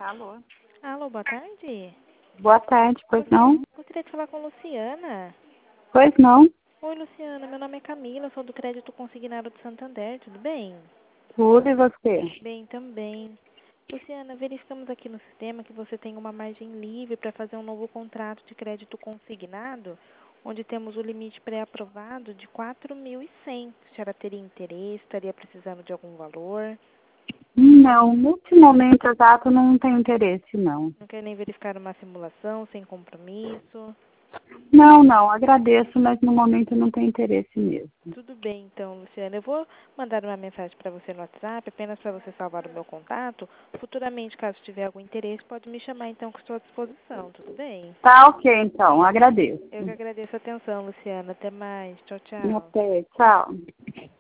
Alô? Alô, boa tarde. Boa tarde, pois não? Gostaria de falar com Luciana. Pois não? Oi, Luciana, meu nome é Camila, sou do Crédito Consignado de Santander, tudo bem? Tudo e você? Bem também. Luciana, verificamos aqui no sistema que você tem uma margem livre para fazer um novo contrato de crédito consignado, onde temos o limite pré-aprovado de 4.100. A senhora teria interesse, estaria precisando de algum valor? Não, nesse momento exato não tenho interesse, não. Não quer nem verificar uma simulação sem compromisso? Não, agradeço, mas no momento não tenho interesse mesmo. Tudo bem, então, Luciana. Eu vou mandar uma mensagem para você no WhatsApp, apenas para você salvar o meu contato. Futuramente, caso tiver algum interesse, pode me chamar, então, que estou à disposição. Tudo bem? Tá ok, então, agradeço. Eu que agradeço a atenção, Luciana. Até mais. Tchau, tchau. Até, tchau.